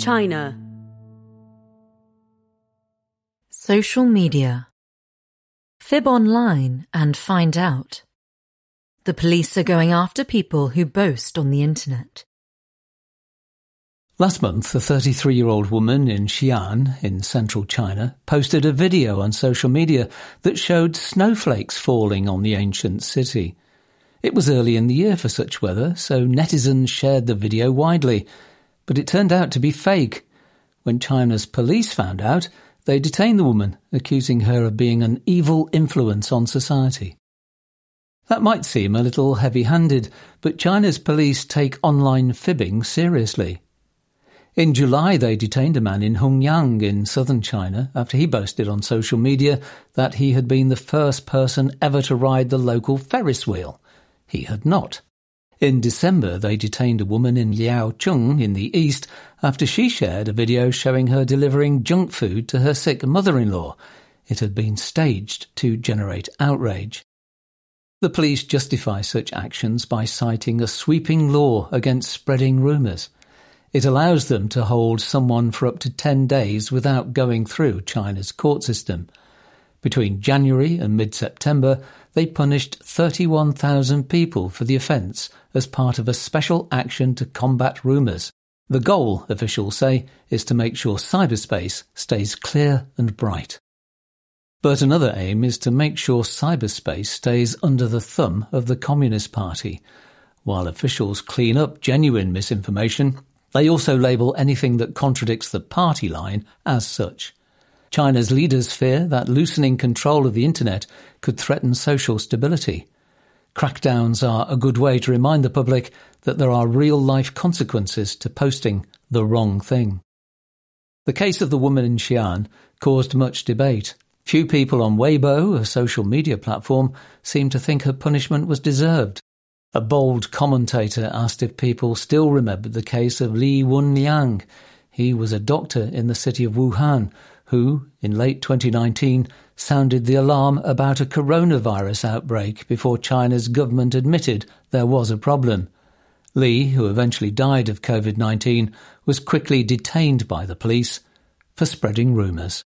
China. Social media. Fib online and find out. The police are going after people who boast on the internet. Last month, a 33-year-old woman in Xi'an, in central China, posted a video on social media that showed snowflakes falling on the ancient city. It was early in the year for such weather, so netizens shared the video widely. But it turned out to be fake. When China's police found out, they detained the woman, accusing her of being an evil influence on society. That might seem a little heavy-handed, but China's police take online fibbing seriously. In July, they detained a man in Hungyang in southern China after he boasted on social media that he had been the first person ever to ride the local Ferris wheel. He had not. In December, they detained a woman in Liaocheng in the east after she shared a video showing her delivering junk food to her sick mother-in-law. It had been staged to generate outrage. The police justify such actions by citing a sweeping law against spreading rumours. It allows them to hold someone for up to 10 days without going through China's court system. Between January and mid-September, they punished 31,000 people for the offence as part of a special action to combat rumours. The goal, officials say, is to make sure cyberspace stays clear and bright. But another aim is to make sure cyberspace stays under the thumb of the Communist Party. While officials clean up genuine misinformation, they also label anything that contradicts the party line as such. China's leaders fear that loosening control of the internet could threaten social stability. Crackdowns are a good way to remind the public that there are real-life consequences to posting the wrong thing. The case of the woman in Xi'an caused much debate. Few people on Weibo, a social media platform, seemed to think her punishment was deserved. A bold commentator asked if people still remembered the case of Li Wenliang. He was a doctor in the city of Wuhan who, in late 2019, sounded the alarm about a coronavirus outbreak before China's government admitted there was a problem. Li, who eventually died of COVID-19, was quickly detained by the police for spreading rumours.